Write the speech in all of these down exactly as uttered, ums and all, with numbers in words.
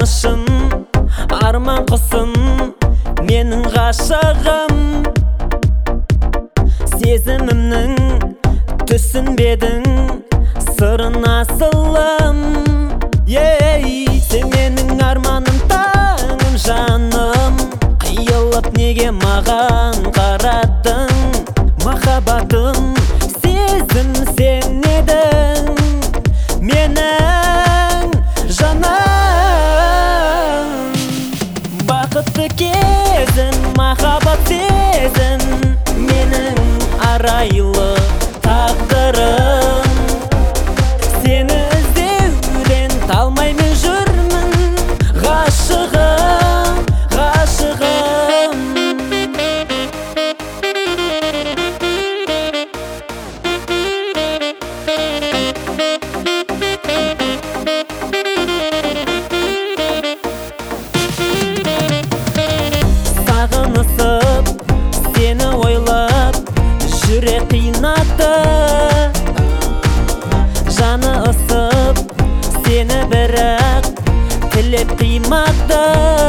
сағынышым, арман құсым, менің ғашығым. Сезімімнің түсінбедің, сырын асылым. Сен менің арманым, таңым, жаным. Қиылып неге маған қараттың? Махаббатым, сезім сен едің, менің жаным. Бақытты кезін, махаббат сезін, менің арайлы тағдырым. Сені іздеуден талмаймен жүрмін, ғашығым, ғашығым. Сағынысып, сені ойлап, жүрек қинады. Жаны ысып, сені бірақ тілеп қимады.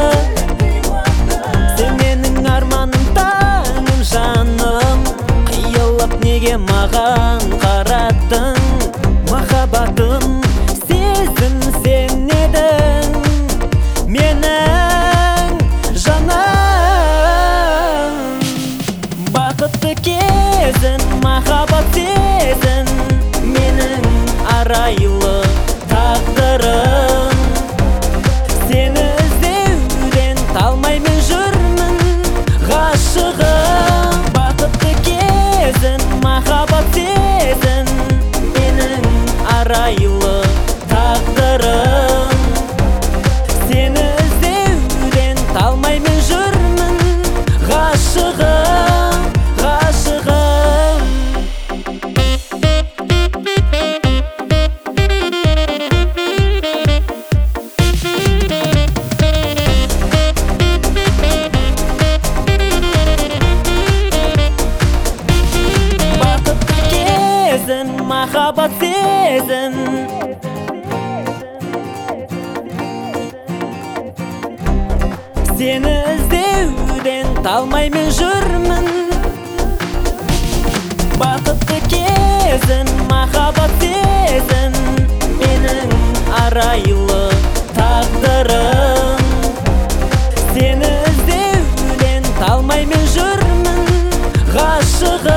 Сен менің арманым, таңым, жаным. Қиылып неге маған қараттың? Махаббатым, сезім сен едің, менің жаным. Бақытты кезін, махаббат сезін, менің арайлы тағдырым. Сені іздеуден талмаймен жүрмін, ғашығым. Бақытты кезін, махаббат сезін, менің арайлы тағдырым. Сені іздеуден талмаймен жүрмін, ғашығым, ғашығым. Бақытты кезін, махаббат сезін, сені іздеуден талмаймен жүрмін. Бақытты кезін, махаббат сезін, менің арайлы тағдырым. Сені іздеуден талмаймен жүрмін, ғашығым.